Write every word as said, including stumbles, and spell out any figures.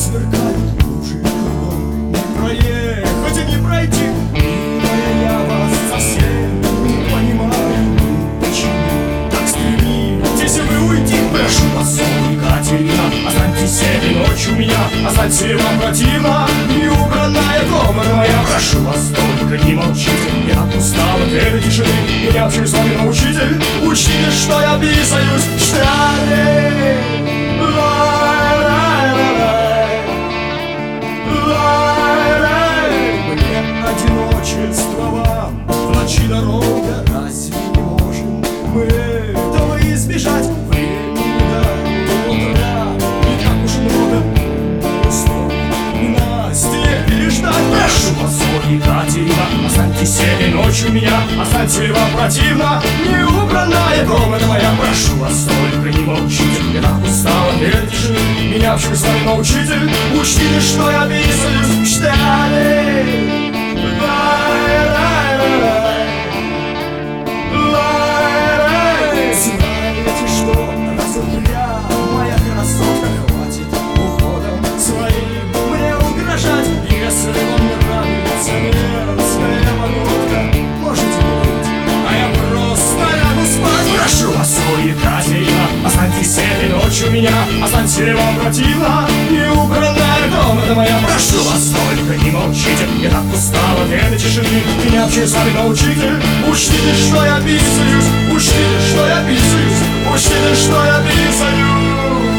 сверкают лужи кругом. Не проехать и не пройти мимо, я вас совсем не понимаю. Почему так стремитесь вы уйти? Прошу вас, Соня Екатерина, останьтесь этой ночью у меня. Останьтесь, вам противно неубранная комната моя. Прошу вас, только не молчите, я так устал от этой тишины. Меня учили с вами учитель, учили, что я писаюсь в штаны. Мне одиночество вам в ночи дорога. Разве не можем мы этого избежать? Времени до утра не так уж много, Насте переждать. Прошу вас, Соня Екатерина, останьтесь этой ночью у меня. Останьтесь, вам противно неубранная комната моя. Прошу вас, только не молчите, я так устал от этой тишины. Меня учили с вами научитель, учили, что я писаюсь в штаны. Знаете что, раз я, моя красотка, хватит уходом своим мне угрожать. Если вам не нравится мерзкая погодка, можете быть, а я просто лягу спать. Прошу вас, Соня Екатерина, останьтесь этой ночью у меня. Останьтесь, вам противно неубранная комната моя. Прошу вас, только не молчите, я так устал от этой тишины. Меня учили с вами научитель, учили, что я писаюсь, учили, что я писаюсь, учили, что я писаюсь.